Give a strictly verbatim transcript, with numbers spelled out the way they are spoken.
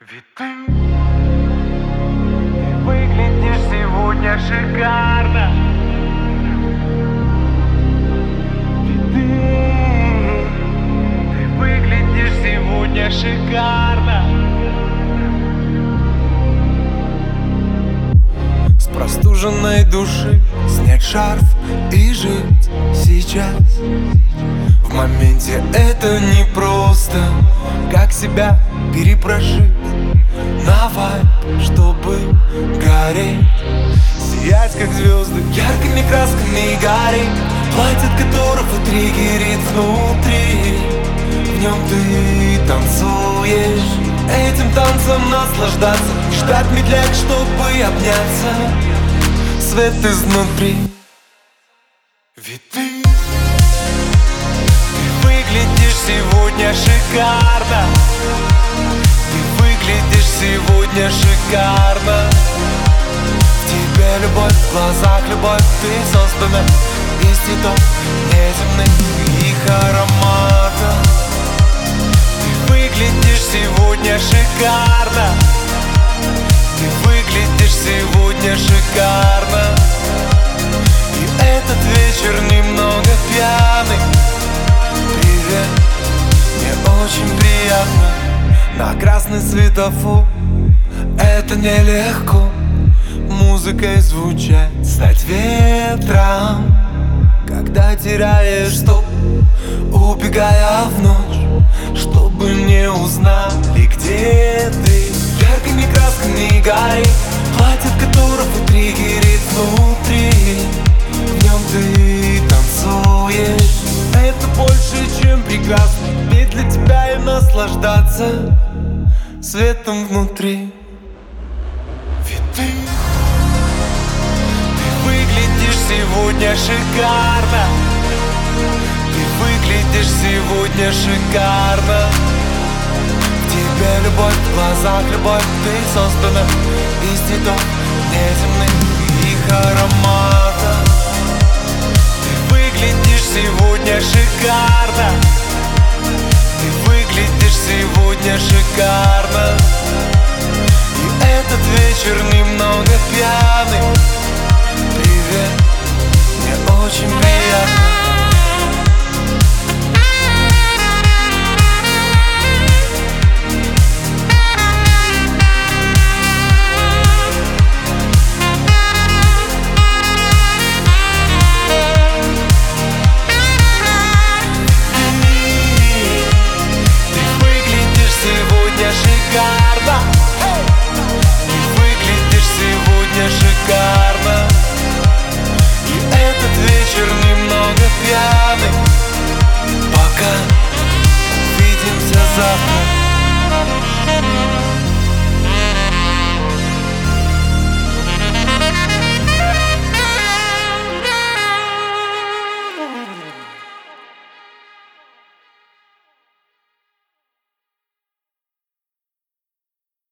Ведь ты, ты выглядишь сегодня шикарно. Ведь ты, ты выглядишь сегодня шикарно. С простуженной души снять шарф и жить сейчас. В моменте это непросто, как себя перепрошить на вайб, чтобы гореть, сиять как звезды яркими красками и гореть. Платье, от которого триггерит внутри, в нем ты танцуешь, этим танцем наслаждаться, ждать медляк, чтобы обняться, свет изнутри. Ведь ты, ты выглядишь сегодня шикарно. Ты выглядишь сегодня шикарно. В тебе любовь, в глазах любовь, ты создана из цветов неземных их аромата. Ты выглядишь сегодня шикарно. Ты выглядишь сегодня шикарно. И этот вечер немного пьяный. Привет, мне очень приятно. На красный светофор это нелегко. Музыкой звучать, стать ветром, когда теряешь стоп, убегая в ночь, чтобы не узнали, где ты. Яркими красками горит платье, от которого триггерит внутри, в нем ты танцуешь. Это больше, чем прекрасно, петь для тебя и наслаждаться светом внутри. Ведь ты, ты выглядишь сегодня шикарно. Ты выглядишь сегодня шикарно. В тебе любовь, в глазах любовь, ты создана из цветов неземных их аромата. Ты выглядишь сегодня шикарно. Ты выглядишь сегодня шикарно. И этот вечер немного пьяный. Привет, мне очень приятно.